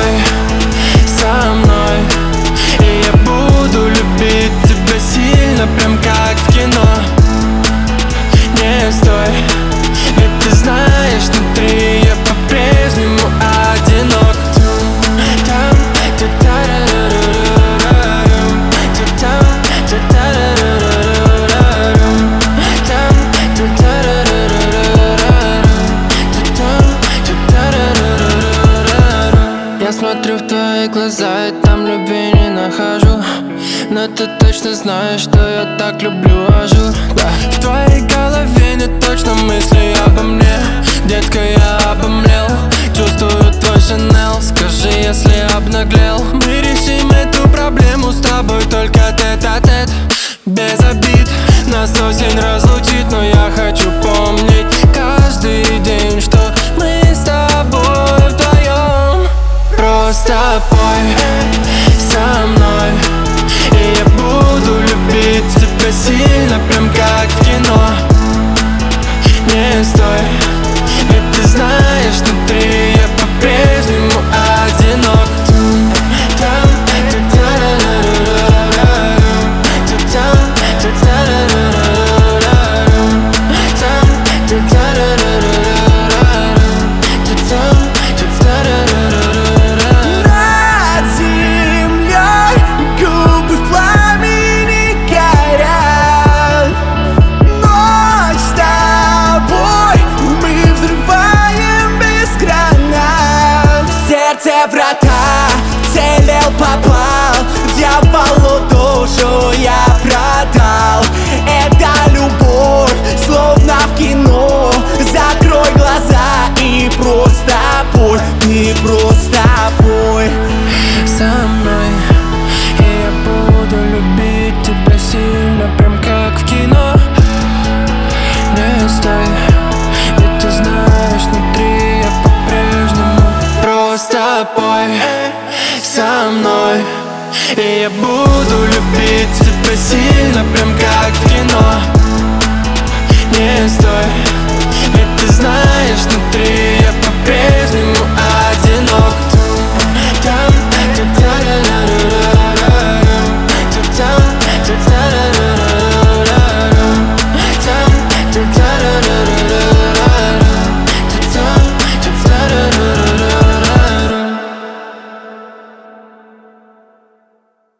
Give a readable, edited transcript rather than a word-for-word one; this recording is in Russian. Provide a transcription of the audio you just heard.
тобой, со мной. И я буду любить тебя сильно, прям как в кино. Не стой, ведь ты знаешь, внутри я по-прежнему одинок. Там, я смотрю в твои глаза и там любви не нахожу. Но ты точно знаешь, что я так люблю ажур, да. В твоей голове не точно мысли обо мне. Детка, я обомлел, чувствую твой Шанел. Скажи, если обнаглел. Мы решим эту проблему с тобой только тет-а-тет. Без обид, нас осень разлучит, но я хочу помнить каждый день, что мы с тобой вдвоем. Просто пой со мной, и я буду любить тебя сильно, прям как в кино. Не стой, ведь ты знаешь, внутри я по-прежнему одинок. Врата, целил, попал, дьяволу душу я продал. Это любовь, словно в кино. Закрой глаза и просто пой, ты просто пой со мной, и я буду любить тебя сильно, прям как в кино. Не стой, ведь ты знаешь, внутри я по-прежнему. Просто пой со мной, и я буду любить тебя сильно, прям как в кино. Не стой, ведь ты знаешь, внутри я по-прежнему